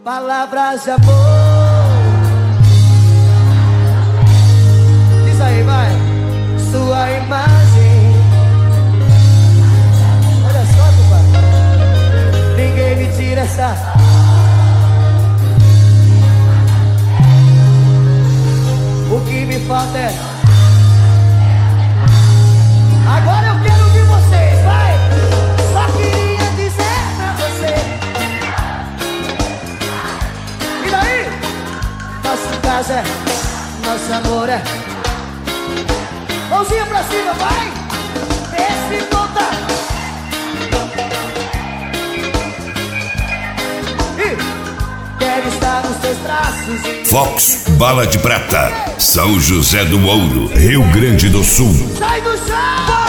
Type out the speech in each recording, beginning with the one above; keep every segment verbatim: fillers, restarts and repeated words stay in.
Palavras de amor. Diz aí, vai. Sua imagem. Olha só, compadre. Ninguém me tira essa. O que me falta é. Agora eu quero ouvir vocês, vai. Só queria dizer pra você. E daí? Nosso caso é, nosso amor é. Mãozinha pra cima, vai. Esse volta. E quero estar nos teus braços. Fox Bala de Prata, São José do Ouro, Rio Grande do Sul. Sai do chão!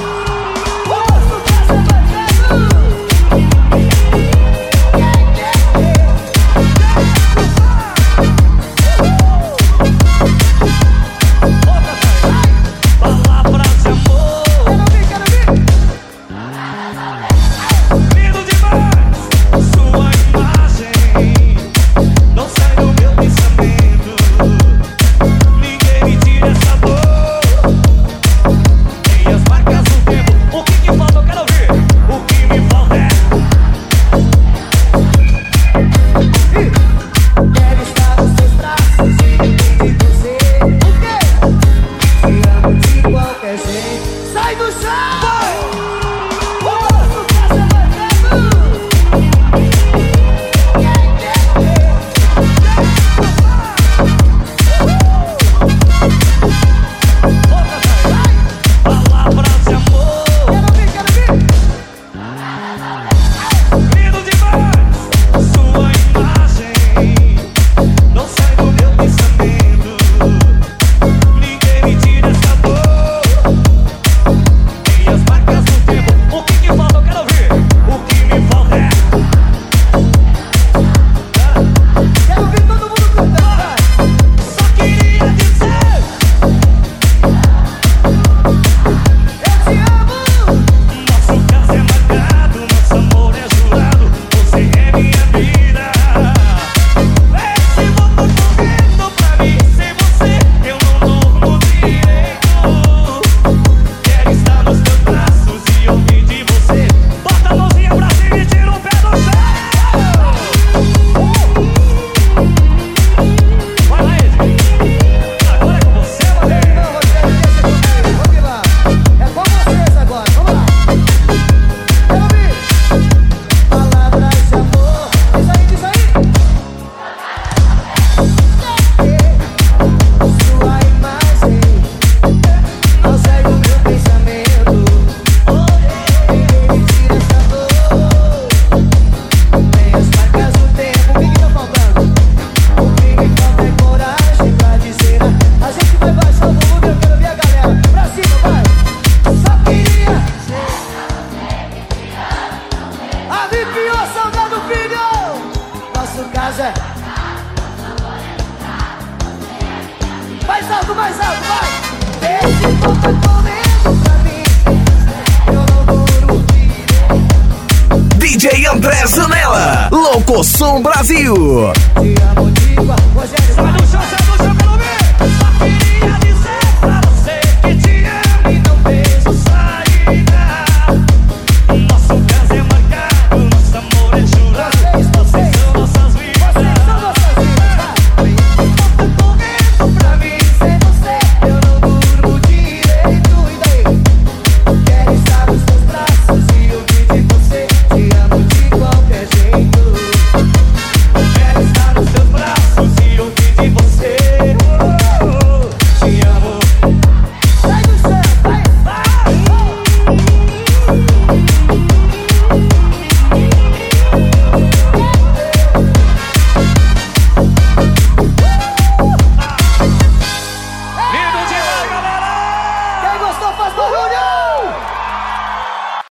Mais alto, mais alto, vai! Esse povo tá comendo pra mim. Eu não vou mentir. D J André Zanella, Louco Som Brasil. Te amo de igual, hoje é